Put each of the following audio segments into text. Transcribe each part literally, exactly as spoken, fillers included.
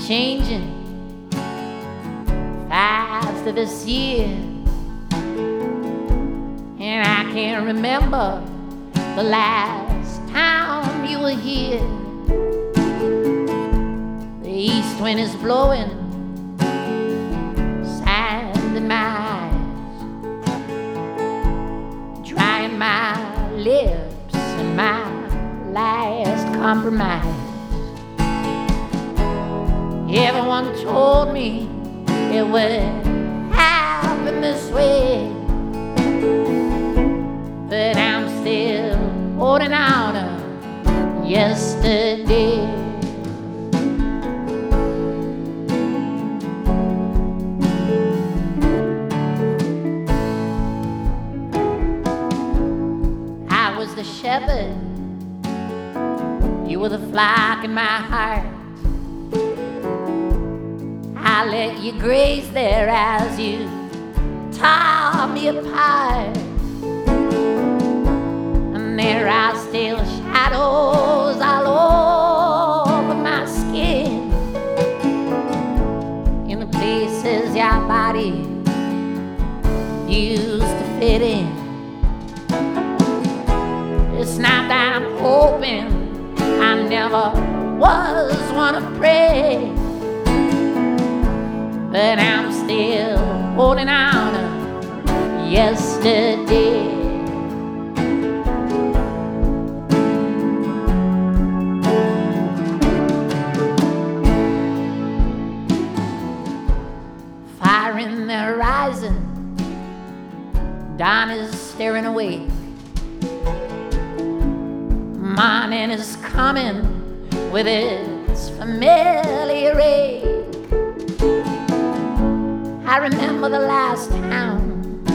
changing faster this year, and I can't remember the last time you were here. The east wind is blowing sand in my eyes, drying my lips and my last compromise. Everyone told me it would happen this way, but I'm still holding out on yesterday. I was the shepherd, you were the flock in my heart. I let you graze there as you tore me apart, and there are still shadows all over my skin, in the places your body used to fit in. It's not that I'm hoping, I never was one to pray, but I'm still holding on to yesterday. Fire in the horizon, dawn is staring away. Morning is coming with its familiar ache. I remember the last time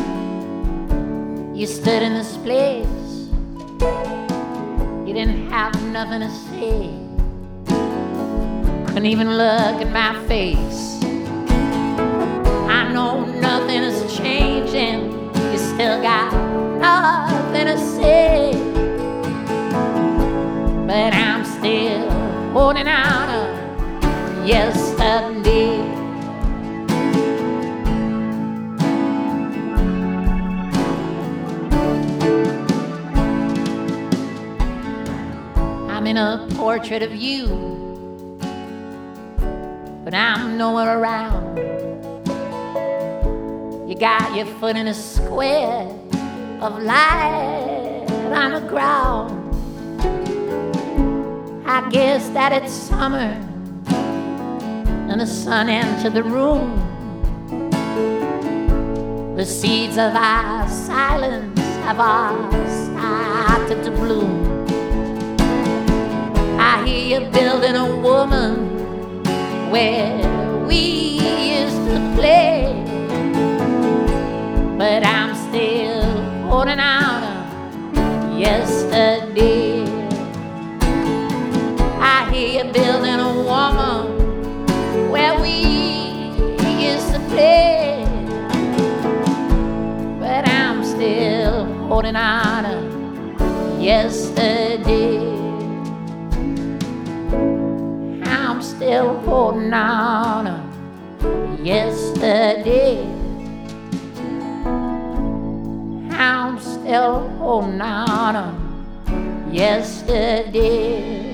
you stood in this place. You didn't have nothing to say, couldn't even look at my face. I know nothing is changing, you still got nothing to say, but I'm still holding out on yesterday. I'm in a portrait of you, but I'm nowhere around. You got your foot in a square of light on the ground. I guess that it's summer and the sun entered the room. The seeds of our silence have all started to bloom. I hear you building a woman where we used to play, but I'm still holding on to yesterday. I hear you building a woman where we used to play, but I'm still holding on to yesterday. I'm still holding on to yesterday. I'm still holding on to yesterday.